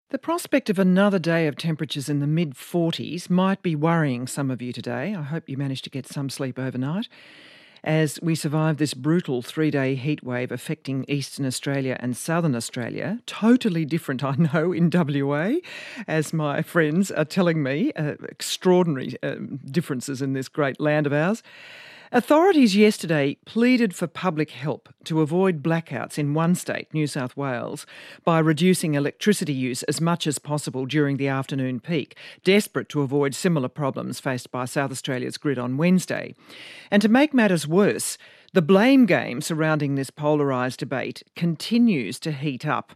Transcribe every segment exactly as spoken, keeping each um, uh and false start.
The prospect of another day of temperatures in the mid forties might be worrying some of you today. I hope you managed to get some sleep overnight. As we survive this brutal three-day heat wave affecting Eastern Australia and Southern Australia, totally different, I know, in W A, as my friends are telling me, uh, extraordinary uh, differences in this great land of ours. Authorities yesterday pleaded for public help to avoid blackouts in one state, New South Wales, by reducing electricity use as much as possible during the afternoon peak, desperate to avoid similar problems faced by South Australia's grid on Wednesday. And to make matters worse, the blame game surrounding this polarised debate continues to heat up.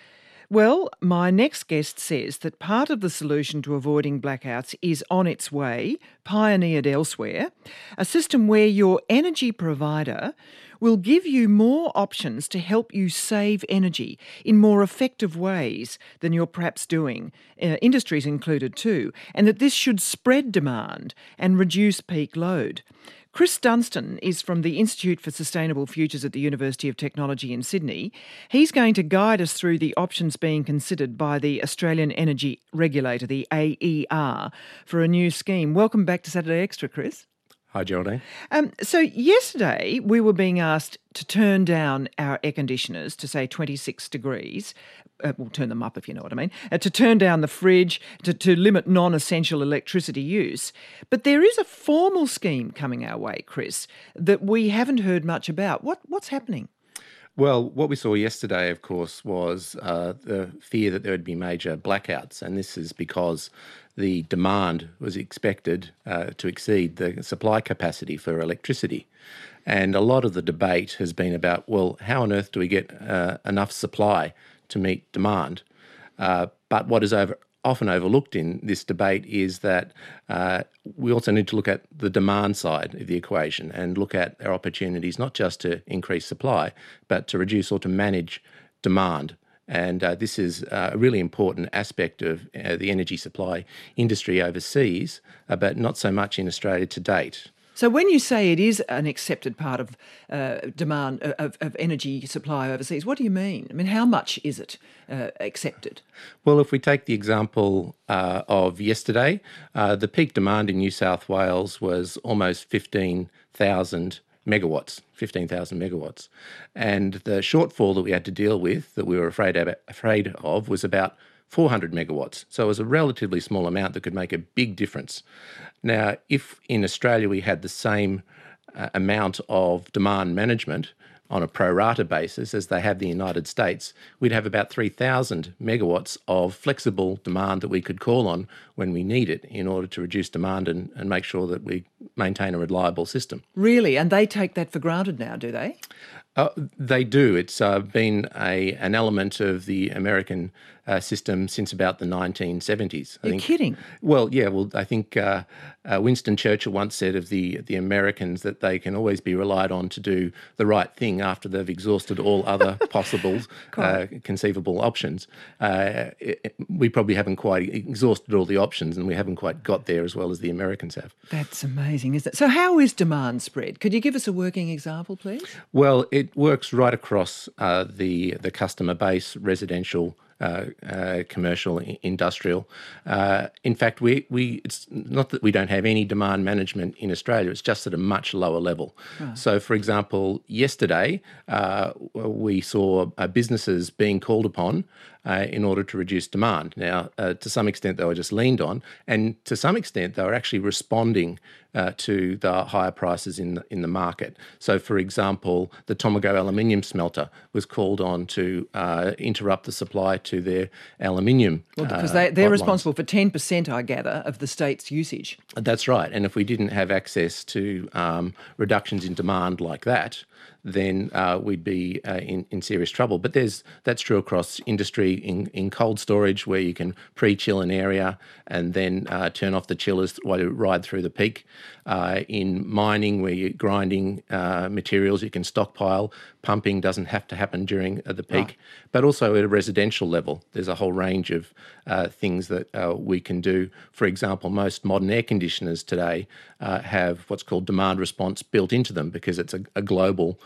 Well, my next guest says that part of the solution to avoiding blackouts is on its way, pioneered elsewhere, a system where your energy provider will give you more options to help you save energy in more effective ways than you're perhaps doing, uh, industries included too, and that this should spread demand and reduce peak load. Chris Dunstan is from the Institute for Sustainable Futures at the University of Technology in Sydney. He's going to guide us through the options being considered by the Australian Energy Regulator, the A E R, for a new scheme. Welcome back to Saturday Extra, Chris. Hi, Geraldine. Um, so yesterday we were being asked to turn down our air conditioners to, say, twenty-six degrees. Uh, we'll turn them up if you know what I mean, uh, to turn down the fridge, to, to limit non-essential electricity use. But there is a formal scheme coming our way, Chris, that we haven't heard much about. What What's happening? Well, what we saw yesterday, of course, was uh, the fear that there would be major blackouts, and this is because the demand was expected uh, to exceed the supply capacity for electricity. And a lot of the debate has been about, well, how on earth do we get uh, enough supply to meet demand? Uh, but what is over, often overlooked in this debate is that uh, we also need to look at the demand side of the equation and look at our opportunities not just to increase supply, but to reduce or to manage demand. And uh, this is uh, a really important aspect of uh, the energy supply industry overseas, uh, but not so much in Australia to date. So when you say it is an accepted part of uh, demand of, of energy supply overseas, what do you mean? I mean, how much is it uh, accepted? Well, if we take the example uh, of yesterday, uh, the peak demand in New South Wales was almost fifteen thousand megawatts, fifteen thousand megawatts. And the shortfall that we had to deal with, that we were afraid of, afraid of was about four hundred megawatts. So it was a relatively small amount that could make a big difference. Now, if in Australia we had the same uh, amount of demand management on a pro rata basis as they have the United States, we'd have about three thousand megawatts of flexible demand that we could call on when we need it in order to reduce demand and, and make sure that we maintain a reliable system. Really? And they take that for granted now, do they? Uh, they do. It's uh, been a an element of the American uh, system since about the nineteen seventies. You're I think. kidding. Well, yeah. Well, I think uh, uh, Winston Churchill once said of the the Americans that they can always be relied on to do the right thing after they've exhausted all other possible, uh, conceivable options. Uh, it, we probably haven't quite exhausted all the options, and we haven't quite got there as well as the Americans have. That's amazing, isn't it? So how is demand spread? Could you give us a working example, please? Well, it works right across uh, the the customer base, residential, uh, uh, commercial, I- industrial. Uh, in fact, we we it's not that we don't have any demand management in Australia. It's just at a much lower level. Right. So, for example, yesterday uh, we saw uh, businesses being called upon Uh, in order to reduce demand. Now, uh, to some extent, they were just leaned on, and to some extent, they were actually responding uh, to the higher prices in the, in the market. So, for example, the Tomago aluminium smelter was called on to uh, interrupt the supply to their aluminium. Well, because uh, they, they're pipelines. responsible for ten percent, I gather, of the state's usage. That's right. And if we didn't have access to um, reductions in demand like that, then uh, we'd be uh, in, in serious trouble. But there's that's true across industry, in, in cold storage, where you can pre-chill an area and then uh, turn off the chillers while you ride through the peak. Uh, in mining, where you're grinding uh, materials, you can stockpile. Pumping doesn't have to happen during uh, the peak. Right. But also at a residential level, there's a whole range of uh, things that uh, we can do. For example, most modern air conditioners today uh, have what's called demand response built into them because it's a, a global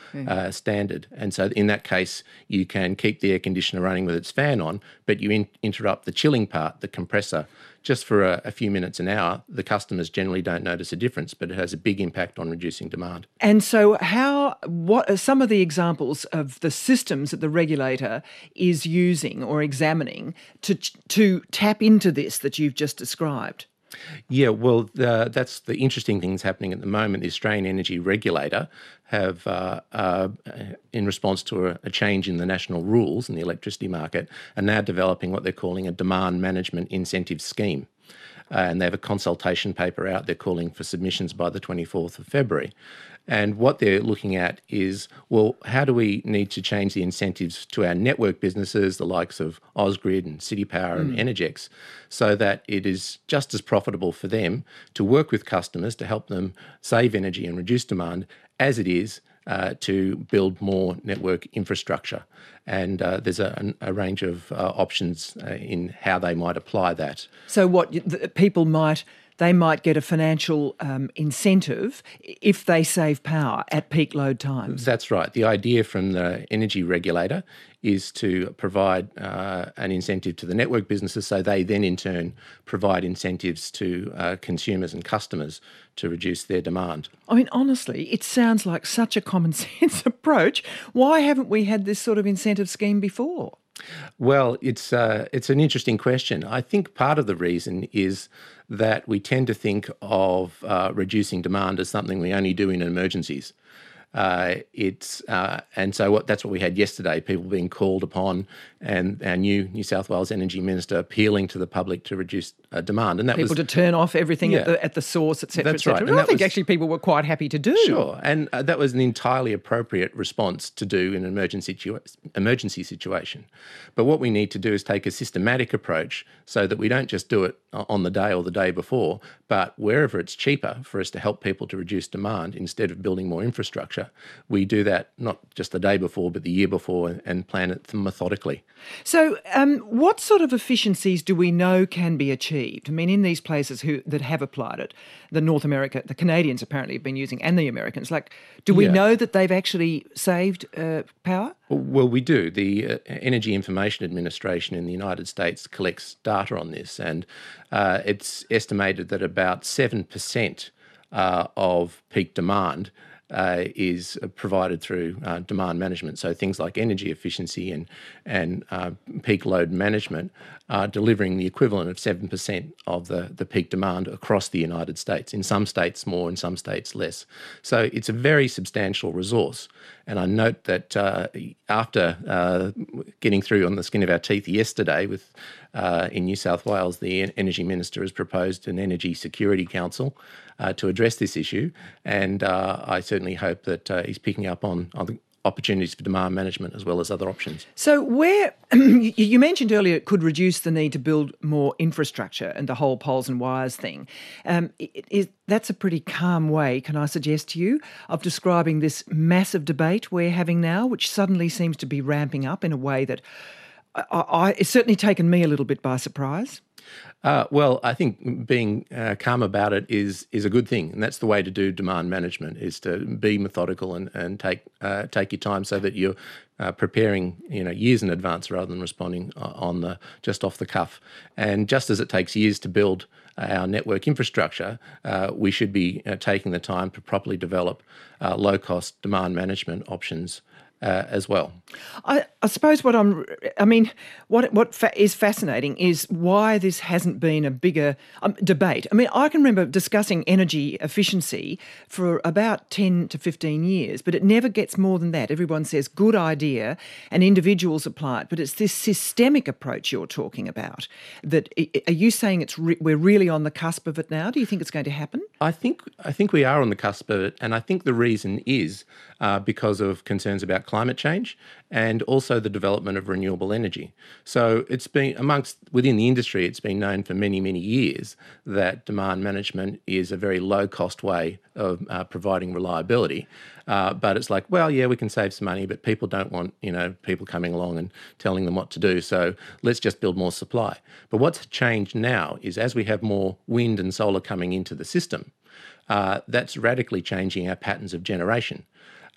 uh, standard. And so in that case, you can keep the air conditioner running with its fan on, but you in- interrupt the chilling part, the compressor, just for a, a few minutes an hour. The customers generally don't notice a difference, but it has a big impact on reducing demand. And so how, what are some of the examples of the systems that the regulator is using or examining to to tap into this that you've just described? Yeah, well, uh, that's the interesting things happening at the moment. The Australian Energy Regulator have, uh, uh, in response to a, a change in the national rules in the electricity market, are now developing what they're calling a demand management incentive scheme. Uh, and they have a consultation paper out they're calling for submissions by the twenty-fourth of February. And what they're looking at is, well, how do we need to change the incentives to our network businesses, the likes of Ausgrid and City Power mm. and Energex, so that it is just as profitable for them to work with customers to help them save energy and reduce demand as it is uh, to build more network infrastructure. And uh, there's a, a range of uh, options uh, in how they might apply that. So what the people might... they might get a financial um, incentive if they save power at peak load times. That's right. The idea from the energy regulator is to provide uh, an incentive to the network businesses, so they then in turn provide incentives to uh, consumers and customers to reduce their demand. I mean, honestly, it sounds like such a common sense approach. Why haven't we had this sort of incentive scheme before? Well, it's uh, it's an interesting question. I think part of the reason is that we tend to think of uh, reducing demand as something we only do in emergencies. Uh, it's uh, and so what that's what we had yesterday, people being called upon and our new New South Wales Energy Minister appealing to the public to reduce uh, demand. And that people was... to turn off everything yeah, at the at the source, et cetera, that's et cetera. right. And and I think was, actually people were quite happy to do. Sure, and uh, that was an entirely appropriate response to do in an emergency, situa- emergency situation. But what we need to do is take a systematic approach so that we don't just do it on the day or the day before, but wherever it's cheaper for us to help people to reduce demand, instead of building more infrastructure, we do that not just the day before, but the year before, and plan it methodically. So um, what sort of efficiencies do we know can be achieved? I mean, in these places who that have applied it, the North America, the Canadians apparently have been using, and the Americans, like, do we yeah. know that they've actually saved uh, power? Well, we do. The uh, Energy Information Administration in the United States collects data on this, and uh, it's estimated that about seven percent uh, of peak demand Uh, is provided through uh, demand management. So things like energy efficiency and and uh, peak load management are delivering the equivalent of seven percent of the, the peak demand across the United States. In some states more, in some states less. So it's a very substantial resource. And I note that uh, after uh, getting through on the skin of our teeth yesterday with uh, in New South Wales, the Energy Minister has proposed an Energy Security Council uh, to address this issue. And uh, I certainly hope that uh, he's picking up on, on the opportunities for demand management as well as other options. So where, you mentioned earlier it could reduce the need to build more infrastructure and the whole poles and wires thing. Um, it, it, that's a pretty calm way, can I suggest to you, of describing this massive debate we're having now, which suddenly seems to be ramping up in a way that I, I, it's certainly taken me a little bit by surprise. Uh, well, I think being uh, calm about it is is a good thing, and that's the way to do demand management: is to be methodical and and take uh, take your time so that you're uh, preparing, you know, years in advance rather than responding on the just off the cuff. And just as it takes years to build our network infrastructure, uh, we should be uh, taking the time to properly develop uh, low cost demand management options Uh, as well. I, I suppose what I'm, I mean, what what fa- is fascinating is why this hasn't been a bigger um, debate. I mean, I can remember discussing energy efficiency for about ten to fifteen years, but it never gets more than that. Everyone says, good idea, and individuals apply it. But it's this systemic approach you're talking about. That are you saying it's re- we're really on the cusp of it now? Do you think it's going to happen? I think I think we are on the cusp of it, and I think the reason is uh, because of concerns about climate change and also the development of renewable energy. So it's been amongst within the industry, it's been known for many, many years that demand management is a very low cost way of uh, providing reliability. Uh, but it's like, well, yeah, we can save some money, but people don't want, you know, people coming along and telling them what to do. So let's just build more supply. But what's changed now is as we have more wind and solar coming into the system, uh, that's radically changing our patterns of generation.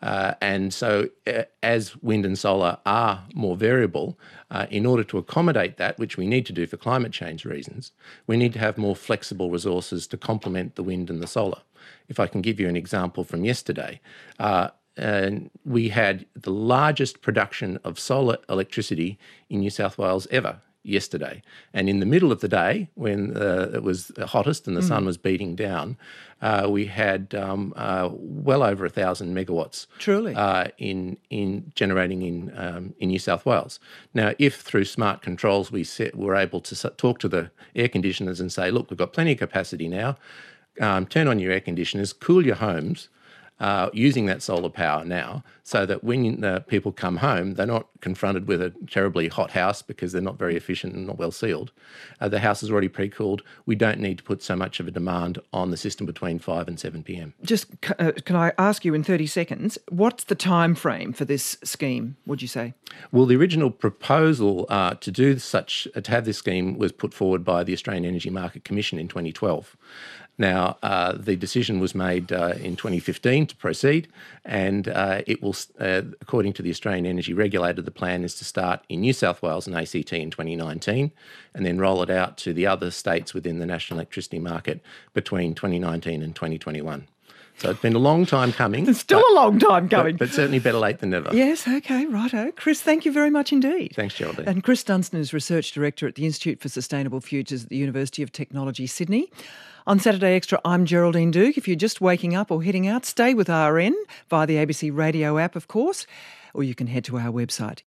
Uh, and so uh, as wind and solar are more variable, uh, in order to accommodate that, which we need to do for climate change reasons, we need to have more flexible resources to complement the wind and the solar. If I can give you an example from yesterday, uh, and we had the largest production of solar electricity in New South Wales ever yesterday. And in the middle of the day, when uh, it was hottest and the mm. sun was beating down, uh, we had um, uh, well over a thousand megawatts. Truly, uh, in in generating in um, in New South Wales. Now, if through smart controls we set, were able to talk to the air conditioners and say, look, we've got plenty of capacity now. Um, turn on your air conditioners, cool your homes. Uh, using that solar power now, so that when uh, people come home, they're not confronted with a terribly hot house because they're not very efficient and not well sealed. Uh, the house is already pre-cooled. We don't need to put so much of a demand on the system between five and seven p.m. Just uh, can I ask you in thirty seconds, what's the time frame for this scheme, would you say? Well, the original proposal uh, to do such, uh, to have this scheme was put forward by the Australian Energy Market Commission in twenty twelve. Now, uh, the decision was made uh, in twenty fifteen to proceed, and uh, it will, uh, according to the Australian Energy Regulator, the plan is to start in New South Wales and A C T in twenty nineteen, and then roll it out to the other states within the national electricity market between twenty nineteen and twenty twenty-one. So it's been a long time coming. It's still but, a long time coming. But, but certainly better late than never. Yes, okay, righto. Chris, thank you very much indeed. Thanks, Geraldine. And Chris Dunstan is Research Director at the Institute for Sustainable Futures at the University of Technology, Sydney. On Saturday Extra, I'm Geraldine Duke. If you're just waking up or heading out, stay with R N via the A B C Radio app, of course, or you can head to our website.